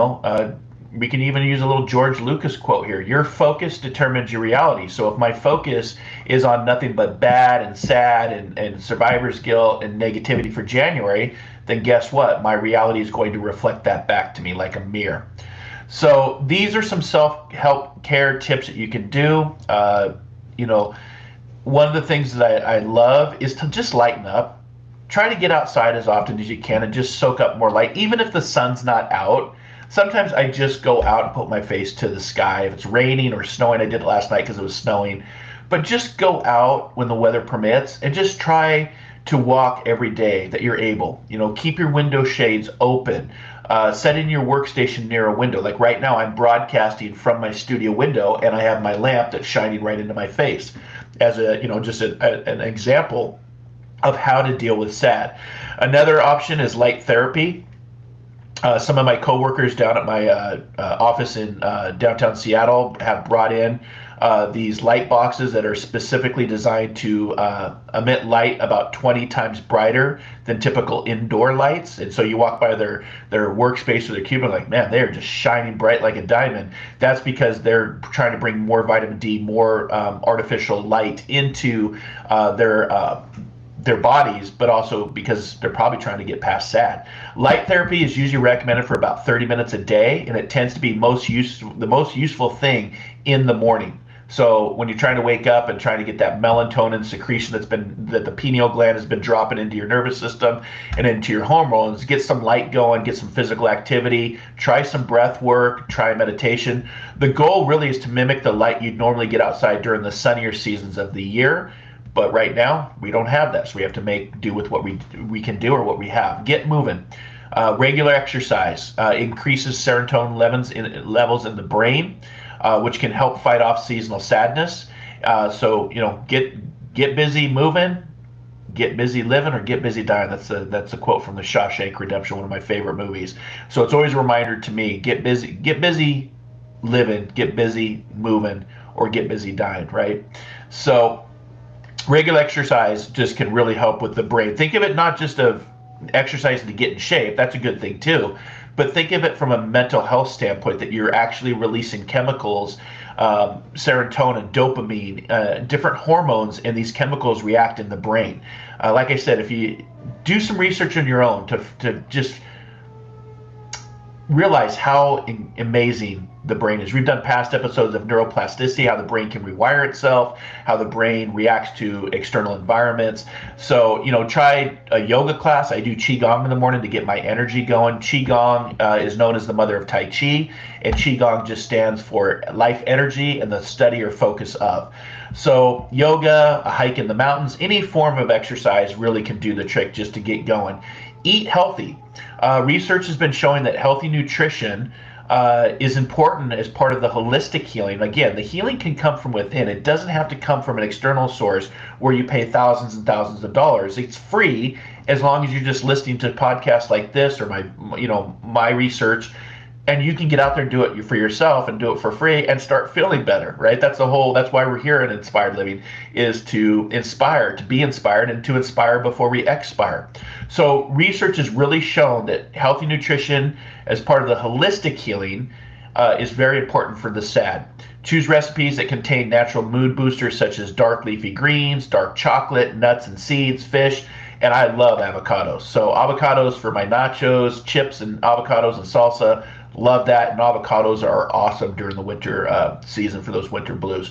we can even use a little George Lucas quote here. Your focus determines your reality. So if my focus is on nothing but bad and sad and survivor's guilt and negativity for January, then guess what? My reality is going to reflect that back to me like a mirror. So these are some self-help care tips that you can do. One of the things that I love is to just lighten up. Try to get outside as often as you can and just soak up more light. Even if the sun's not out, sometimes I just go out and put my face to the sky. If it's raining or snowing, I did it last night because it was snowing. But just go out when the weather permits and just try to walk every day that you're able. Keep your window shades open. Set in your workstation near a window. Like right now, I'm broadcasting from my studio window, and I have my lamp that's shining right into my face as an example of how to deal with SAD. Another option is light therapy. Some of my coworkers down at my office in downtown Seattle have brought in these light boxes that are specifically designed to emit light about 20 times brighter than typical indoor lights. And so you walk by their workspace or their cubicle, like, man, they're just shining bright like a diamond. That's because they're trying to bring more vitamin D, more artificial light into their bodies, but also because they're probably trying to get past SAD. Light therapy is usually recommended for about 30 minutes a day, and it tends to be the most useful thing in the morning. So when you're trying to wake up and trying to get that melatonin secretion that the pineal gland has been dropping into your nervous system and into your hormones, get some light going, get some physical activity, try some breath work, try meditation. The goal really is to mimic the light you'd normally get outside during the sunnier seasons of the year, But right now, we don't have that, so we have to make do with what we can do or what we have. Get moving. Regular exercise increases serotonin levels in the brain, which can help fight off seasonal sadness. So get busy moving, get busy living, or get busy dying. That's a quote from The Shawshank Redemption, one of my favorite movies. So it's always a reminder to me: get busy living, get busy moving, or get busy dying. Right? So regular exercise just can really help with the brain. Think of it not just of exercising to get in shape. That's a good thing too. But think of it from a mental health standpoint, that you're actually releasing chemicals, serotonin, dopamine, different hormones, and these chemicals react in the brain. Like I said, if you do some research on your own to just realize how amazing the brain is. We've done past episodes of neuroplasticity, how the brain can rewire itself, how the brain reacts to external environments. So, try a yoga class. I do Qigong in the morning to get my energy going. Qigong is known as the mother of Tai Chi, and Qigong just stands for life energy and the study or focus of. So yoga, a hike in the mountains, any form of exercise really can do the trick just to get going. Eat healthy. Research has been showing that healthy nutrition is important as part of the holistic healing. Again, the healing can come from within. It doesn't have to come from an external source where you pay thousands and thousands of dollars. It's free as long as you're just listening to podcasts like this or my research, and you can get out there and do it for yourself and do it for free and start feeling better, right? That's why we're here at Inspired Living, is to inspire, to be inspired, and to inspire before we expire. So research has really shown that healthy nutrition as part of the holistic healing is very important for the SAD. Choose recipes that contain natural mood boosters such as dark leafy greens, dark chocolate, nuts and seeds, fish, and I love avocados. So avocados for my nachos, chips and avocados and salsa. Love that, and avocados are awesome during the winter season for those winter blues.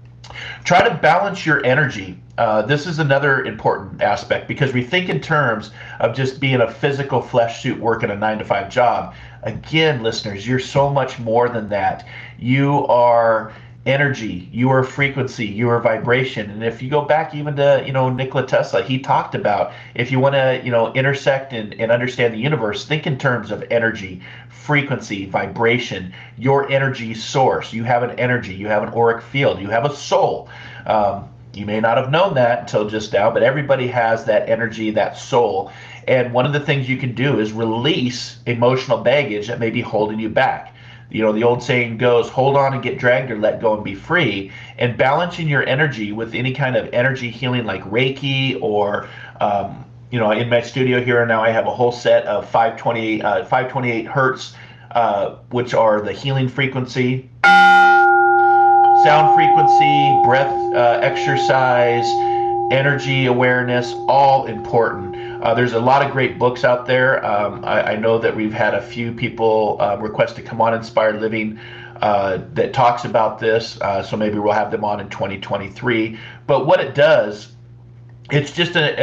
Try to balance your energy. This is another important aspect, because we think in terms of just being a physical flesh suit working a 9-to-5 job. Again, listeners, you're so much more than that. You are energy, you are frequency, you are vibration. And if you go back even to Nikola Tesla, he talked about, if you want to intersect and understand the universe, think in terms of energy, frequency, vibration, your energy source. You have an energy, you have an auric field, you have a soul. You may not have known that until just now, but everybody has that energy, that soul. And one of the things you can do is release emotional baggage that may be holding you back. The old saying goes, hold on and get dragged, or let go and be free. And balancing your energy with any kind of energy healing like Reiki, or in my studio here now I have a whole set of 528 hertz, which are the healing frequency, sound frequency, breath exercise, energy awareness, all important. There's a lot of great books out there. I know that we've had a few people request to come on Inspired Living that talks about this, so maybe we'll have them on in 2023. But what it does, it's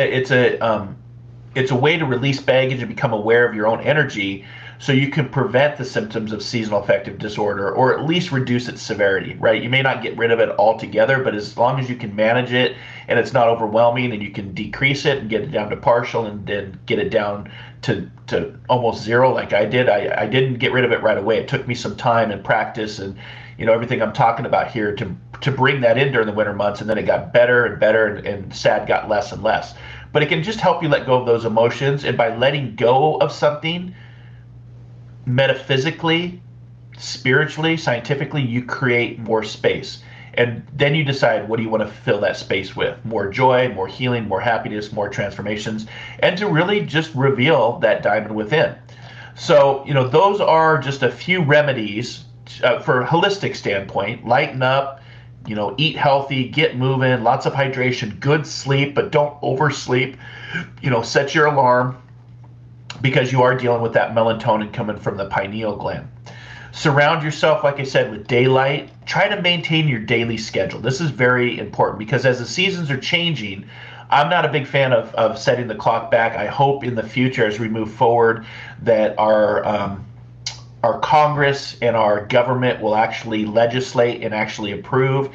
a way to release baggage and become aware of your own energy, so you can prevent the symptoms of seasonal affective disorder, or at least reduce its severity, right? You may not get rid of it altogether, but as long as you can manage it and it's not overwhelming, and you can decrease it and get it down to partial, and then get it down to almost zero like I did. I didn't get rid of it right away. It took me some time and practice, and everything I'm talking about here to bring that in during the winter months, and then it got better and better, and SAD got less and less. But it can just help you let go of those emotions, and by letting go of something, metaphysically, spiritually, scientifically, you create more space. And then you decide, what do you want to fill that space with? More joy, more healing, more happiness, more transformations, and to really just reveal that diamond within. So, those are just a few remedies for a holistic standpoint. Lighten up, eat healthy, get moving, lots of hydration, good sleep, but don't oversleep. Set your alarm, because you are dealing with that melatonin coming from the pineal gland. Surround yourself, like I said, with daylight. Try to maintain your daily schedule. This is very important, because as the seasons are changing, I'm not a big fan of setting the clock back. I hope in the future, as we move forward, that our Congress and our government will actually legislate and actually approve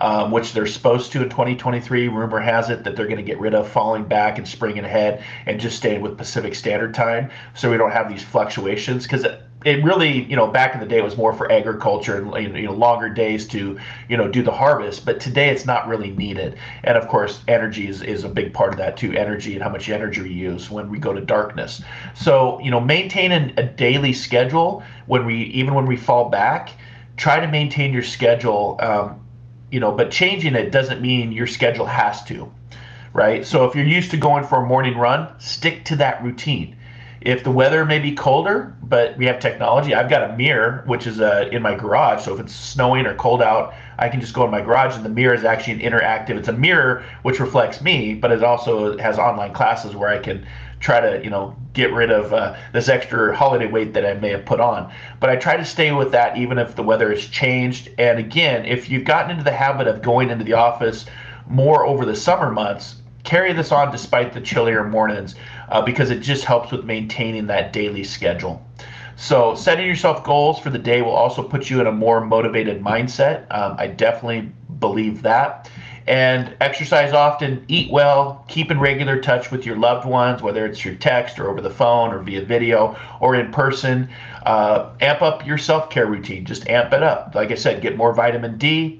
which they're supposed to in 2023. Rumor has it that they're going to get rid of falling back and springing ahead and just staying with Pacific Standard Time, so we don't have these fluctuations, because it really, back in the day, it was more for agriculture and longer days to, do the harvest. But today it's not really needed. And of course, energy is a big part of that too. Energy and how much energy we use when we go to darkness. So, maintaining a daily schedule when we fall back, try to maintain your schedule. But changing it doesn't mean your schedule has to, right? So if you're used to going for a morning run, stick to that routine. If the weather may be colder, but we have technology, I've got a mirror, which is in my garage. So if it's snowing or cold out, I can just go in my garage, and the mirror is actually an interactive. It's a mirror which reflects me, but it also has online classes where I can try to, get rid of this extra holiday weight that I may have put on. But I try to stay with that even if the weather has changed. And again, if you've gotten into the habit of going into the office more over the summer months, carry this on despite the chillier mornings, because it just helps with maintaining that daily schedule. So setting yourself goals for the day will also put you in a more motivated mindset. I definitely believe that. And exercise often, eat well, keep in regular touch with your loved ones, whether it's your text or over the phone or via video or in person. Amp up your self-care routine. Just amp it up. Like I said, get more vitamin D.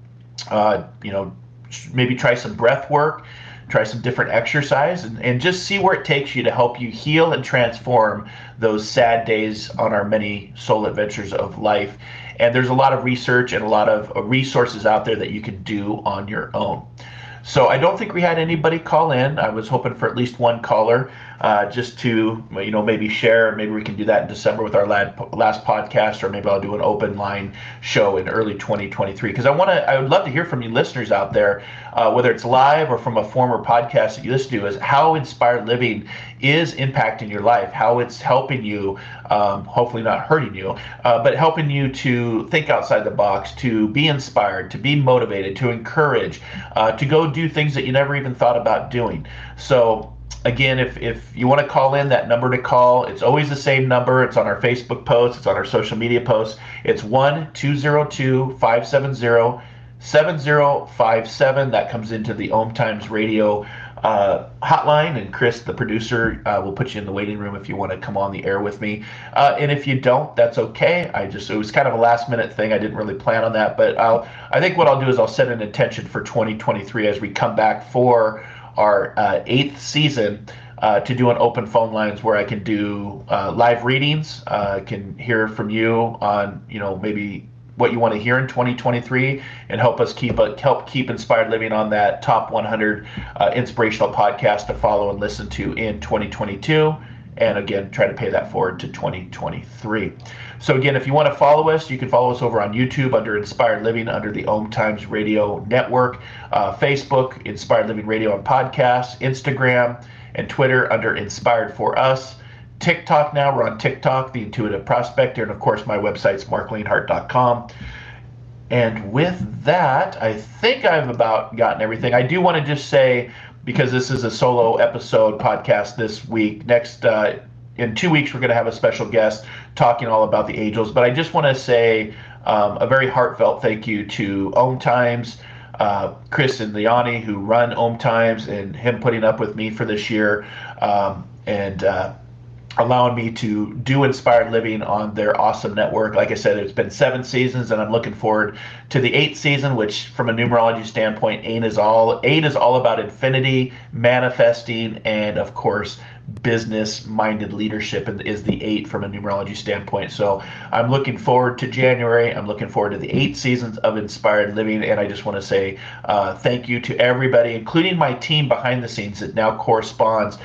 Maybe try some breath work. Try some different exercise and just see where it takes you to help you heal and transform those sad days on our many soul adventures of life. And there's a lot of research and a lot of resources out there that you can do on your own. So I don't think we had anybody call in. I was hoping for at least one caller just to, maybe share. Maybe we can do that in December with our last podcast, or maybe I'll do an open line show in early 2023. Because I would love to hear from you listeners out there, whether it's live or from a former podcast that you listen to, is how inspired living is impacting your life, how it's helping you, hopefully not hurting you, but helping you to think outside the box, to be inspired, to be motivated, to encourage, to go do things that you never even thought about doing. So again, if you want to call in, that number to call, it's always the same number. It's on our Facebook posts. It's on our social media posts. It's 1-202-570-7057. That comes into the Om Times Radio hotline, and Chris, the producer, will put you in the waiting room if you want to come on the air with me. And if you don't, that's okay. It was kind of a last minute thing. I didn't really plan on that, but I think what I'll do is I'll set an intention for 2023 as we come back for our 8th season to do an open phone lines where I can do live readings. I can hear from you on, maybe what you want to hear in 2023, and help keep Inspired Living on that top 100 inspirational podcast to follow and listen to in 2022. And again, try to pay that forward to 2023. So again, if you want to follow us, you can follow us over on YouTube under Inspired Living, under the Om Times Radio Network, Facebook, Inspired Living Radio and Podcasts, Instagram, and Twitter under Inspired for Us. TikTok now, we're on TikTok, The Intuitive Prospector, and of course my website's marklanehart.com. And with that, I think I've about gotten everything. I do want to just say, because this is a solo episode podcast this week, in 2 weeks we're going to have a special guest talking all about the angels, but I just want to say a very heartfelt thank you to Om Times, Chris and Liani, who run Om Times, and him putting up with me for this year, and allowing me to do Inspired Living on their awesome network. Like I said, it's been 7 seasons, and I'm looking forward to the 8th season, which from a numerology standpoint, 8 is all about infinity, manifesting, and of course, business-minded leadership is the 8 from a numerology standpoint. So I'm looking forward to January. I'm looking forward to the 8 seasons of Inspired Living, and I just want to say thank you to everybody, including my team behind the scenes that now corresponds.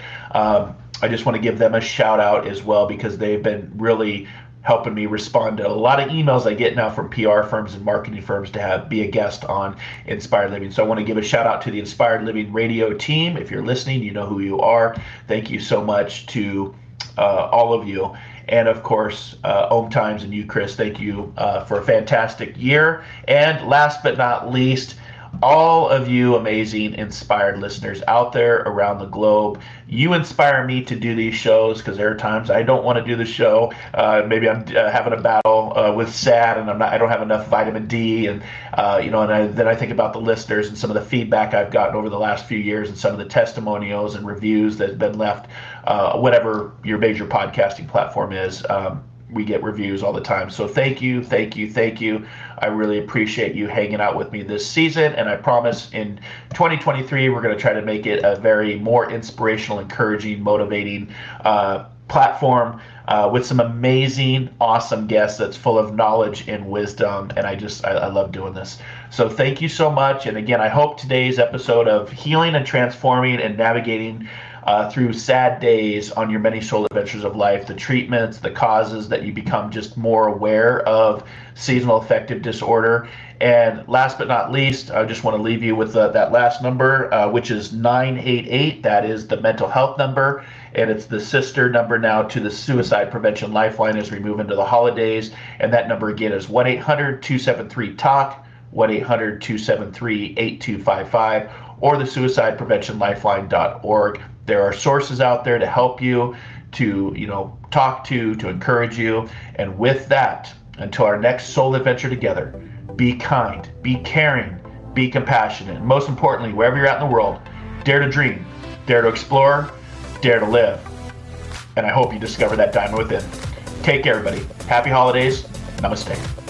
I just want to give them a shout out as well, because they've been really helping me respond to a lot of emails I get now from PR firms and marketing firms to be a guest on Inspired Living. So I want to give a shout out to the Inspired Living Radio team. If you're listening, you know who you are. Thank you so much to all of you. And of course, Om Times and you, Chris, thank you for a fantastic year. And last but not least, all of you amazing, inspired listeners out there around the globe. You inspire me to do these shows because there are times I don't want to do the show. Maybe I'm having a battle with SAD and I don't have enough vitamin D, and then I think about the listeners and some of the feedback I've gotten over the last few years and some of the testimonials and reviews that have been left, whatever your major podcasting platform is. We get reviews all the time. So thank you. I really appreciate you hanging out with me this season. And I promise in 2023, we're going to try to make it a very more inspirational, encouraging, motivating platform with some amazing, awesome guests that's full of knowledge and wisdom. And I love doing this. So thank you so much. And again, I hope today's episode of healing and transforming and navigating through sad days on your many soul adventures of life, the treatments, the causes, that you become just more aware of seasonal affective disorder. And last but not least, I just want to leave you with that last number, which is 988. That is the mental health number, and it's the sister number now to the Suicide Prevention Lifeline as we move into the holidays. And that number again is 1-800-273-TALK, 1-800-273-8255, or the suicidepreventionlifeline.org. There are sources out there to help you, to talk to encourage you. And with that, until our next soul adventure together, be kind, be caring, be compassionate, and most importantly, wherever you're at in the world, dare to dream, dare to explore, dare to live. And I hope you discover that diamond within. Take care, everybody. Happy holidays. Namaste.